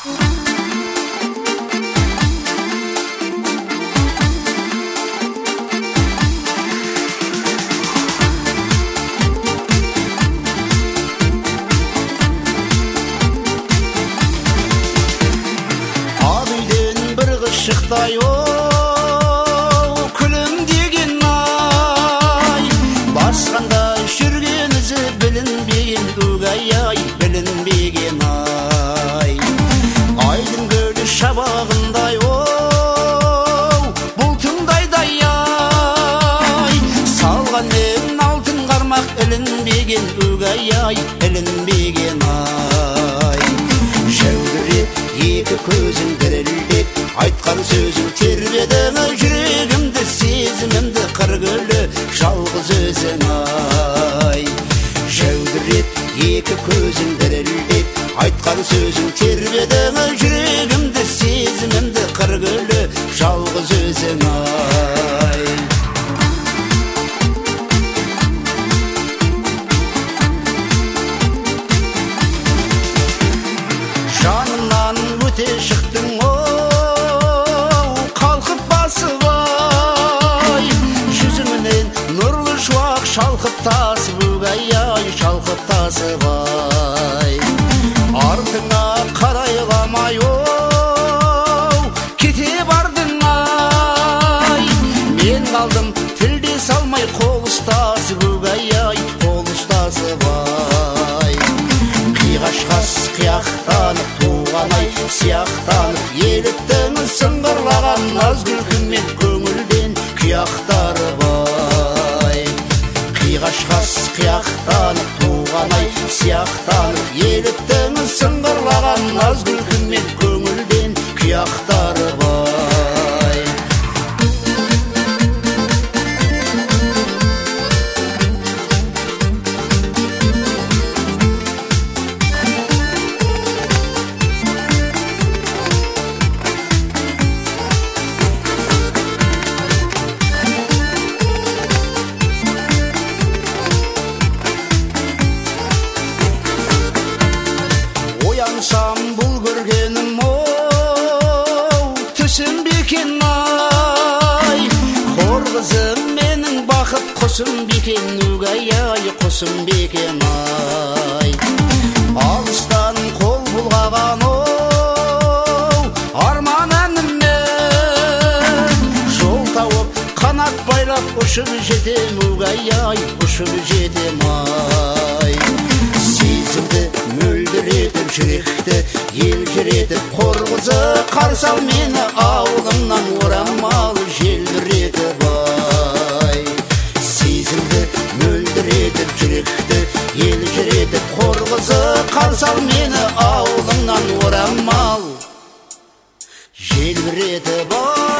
Шықтай күлімдеген ай, басқандай жүрген ізі білінбеген өгай-ай, білінбеген ай. Айдың көлі шабағындай бұлтыңдайдай ай, салған мен алтын қармақ ілінбеген өгай-ай, ілінбеген ай. Жәудіреп екі көзің дірілдеп, айтқан сөзің тербедің жүрегімді, сезімімді қыргүлі жалғыз өзің ай. Жәудіреп екі көзің дірілдеп, айтқан сөзің тербедің жүрегімді, сезімімді қыргүлі жалғыз өзің ай. Жанымнан өте шықтың шалқып тасып өгай-ай, шалқып тасып ай. Артыңа қарайламай кете бардың ай. Мен қалдым тілдес алмай қол ұстасып өгай-ай, қол ұстасып ай. Қиғашқас қияқтанып туған-ай сияқтанып, еліктің сыңғырлаған наз күлкімен көңілден кияқтары бай. Қиғашқас қияқтанып туған-ай сияқтанып, еліктің сыңғырлаған наз күлкімен көңілден кияқтары бай. Оянсам бұл көргенім түсінбекен ай. Хор қызым менің бақыт құсым бекен өгай-ай, құсым бекен ай. Алыстан қол бұлғаған арман әніммен, жол тауып қанат байлап ұшып жетем өгай-ай, ұшып жетем ай. Сезімді мөлдіретіп жүректі елжіретіп, қорғызы қарсал мені ауылымнан орамал желдіретіп ай. Сезімді мөлдіретіп жүректі елжіретіп, қорғызы қарсал мені ауылымнан орамал желдіретіп ай.